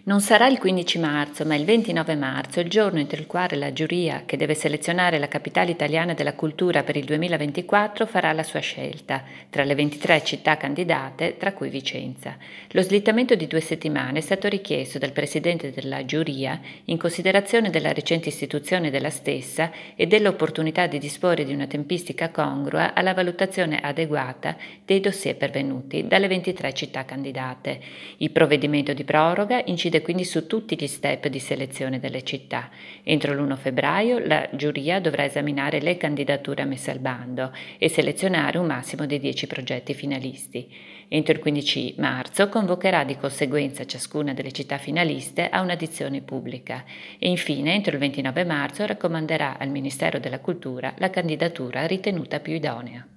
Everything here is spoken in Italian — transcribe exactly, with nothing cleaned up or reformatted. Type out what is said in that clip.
Non sarà il quindici marzo, ma il ventinove marzo, il giorno entro il quale la giuria, che deve selezionare la capitale italiana della cultura per il duemilaventiquattro, farà la sua scelta, tra le ventitré città candidate, tra cui Vicenza. Lo slittamento di due settimane è stato richiesto dal presidente della giuria in considerazione della recente istituzione della stessa e dell'opportunità di disporre di una tempistica congrua alla valutazione adeguata dei dossier pervenuti dalle ventitré città candidate. Il provvedimento di proroga incide quindi su tutti gli step di selezione delle città. Entro l'primo febbraio la giuria dovrà esaminare le candidature messe al bando e selezionare un massimo di dieci progetti finalisti. Entro il quindici marzo convocherà di conseguenza ciascuna delle città finaliste a un'audizione pubblica e infine entro il ventinove marzo raccomanderà al Ministero della Cultura la candidatura ritenuta più idonea.